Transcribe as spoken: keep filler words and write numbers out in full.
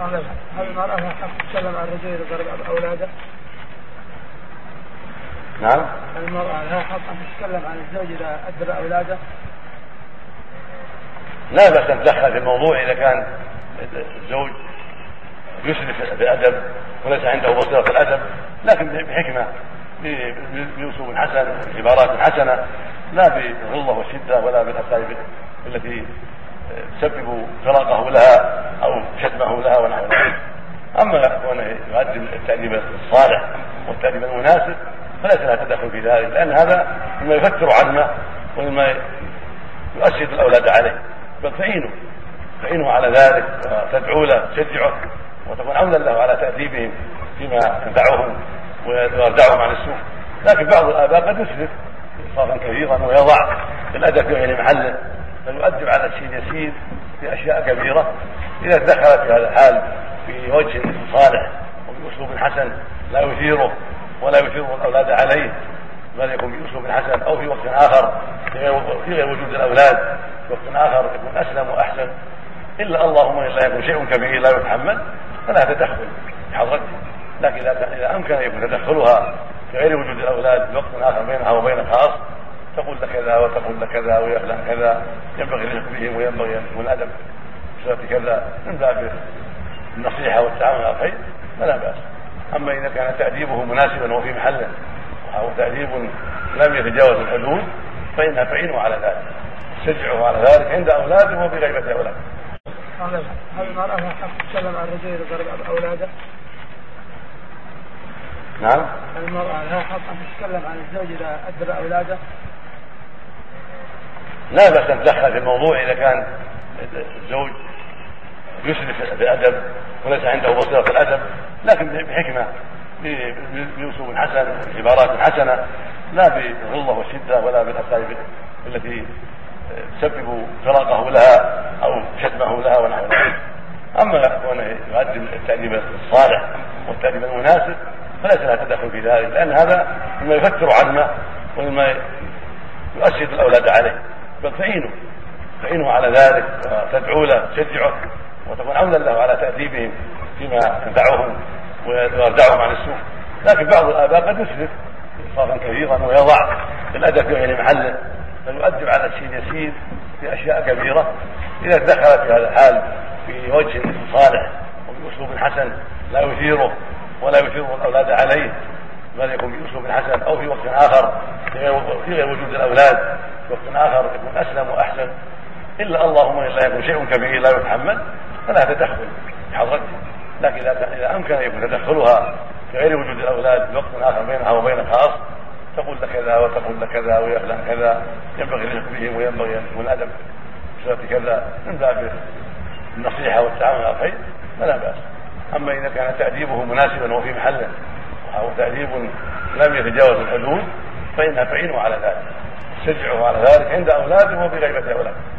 هل المرأة لها حق تتكلم عن الرجل إذا ضرب أولاده؟ نعم. هل المرأة لها حق أن تتكلم عن الزوج إذا أدب أولاده؟ لا بأس أن تدخل في الموضوع إذا كان الزوج يسرف بالأدب وليس عنده بصيرة الأدب، لكن بحكمة بأسلوب حسن بعبارات حسنة، لا بالغلظة والشدة ولا بالأساليب التي تسبب فراقه لها أو شتمه لها ونحو ذلك. أما كونه يقدم التأديب الصالح والتأديب المناسب فليس لها تدخل في ذلك، لأن هذا مما يفتر عزمه ومما يؤسد الأولاد عليه، بل تعينه تعينه على ذلك وتدعو له تشجعه وتكون عونا له على تأديبهم فيما ينفعهم ويردعهم عن السوء. لكن بعض الآباء قد يسرف إسرافا كثيرا ويضع الأدب في غير محله، فيؤدب على الشيء اليسير في أشياء كبيرة. إذا تدخلت في هذا الحال في وجه صالح وبأسلوب حسن لا يثيره ولا يثير الأولاد عليه، بل يكون بأسلوب حسن، أو في وقت آخر في غير وجود الأولاد في وقت آخر يكون أسلم وأحسن، إلا اللهم إلا يكون شيء كبير لا يتحمل فلا تدخل بحضرته. لكن إذا أمكن أن يكون تدخلها في غير وجود الأولاد في وقت آخر بينها وبين خاص، تقول لك كذا وتقول لك كذا ويا فلان كذا، ينبغي الرفق بهم وينبغي أن يكون الأدب بصورة كذا من باب النصيحة والتعاون على الخير فلا بأس. أما إذا كان تأديبه مناسبا وفي محله أو تأديب لم يتجاوز الحدود فإنها تعينه على ذلك، تشجعه على ذلك عند أولاده وبغيبة أولاده. هل المرأة لها حق تتكلم عن الرجل إذا ضرب أولاده؟ نعم. هل المرأة لها حق أن تتكلم عن الزوج إذا أدب أولاده؟ لا بأس أن تدخل في الموضوع إذا كان الزوج يسرف بالأدب وليس عنده بصيرة الأدب، لكن بحكمة بأسلوب حسن بعبارات حسنة، لا بالغلظة والشدة ولا بالأساليب التي تسبب فراقه لها أو شتمه لها ونحو ذلك. أما كونه يقدم التأديب الصالح والتأديب المناسب فليس لها تدخل في ذلك، لأن هذا مما يفتر عزمه ومما يؤسد الأولاد عليه، بل تعينه تعينه على ذلك وتدعو له تشجعه وتكون عونا له على تأديبهم فيما ينفعهم ويردعهم عن السوء. لكن بعض الآباء قد يسرف إسرافا كثيرا ويضع الأدب في غير محله، فيؤدب على الشيء اليسير في أشياء كبيرة. إذا تدخلت في هذا الحال في وجه صالح وبأسلوب حسن لا يثيره ولا يثير الأولاد عليه، بل يكون بأسلوب حسن، أو في وقت آخر في غير وجود الأولاد في وقت آخر يكون أسلم وأحسن، إلا اللهم إلا يكون شيء كبير لا يتحمل فلا تدخل بحضرته. لكن إذا أمكن أن يكون تدخلها في غير وجود الأولاد في وقت آخر بينها وبين خاص، تقول لك كذا وتقول لك كذا ويا فلان كذا، ينبغي الرفق بهم وينبغي أن يكون الأدب بصورة كذا من باب النصيحة والتعاون على الخير فلا بأس. أما إذا كان تأديبه مناسبا وفي محله أو تأديب لم يتجاوز الحدود فإنها تعينه على ذلك، تشجعه على ذلك عند أولاده وبغيبة أولاده.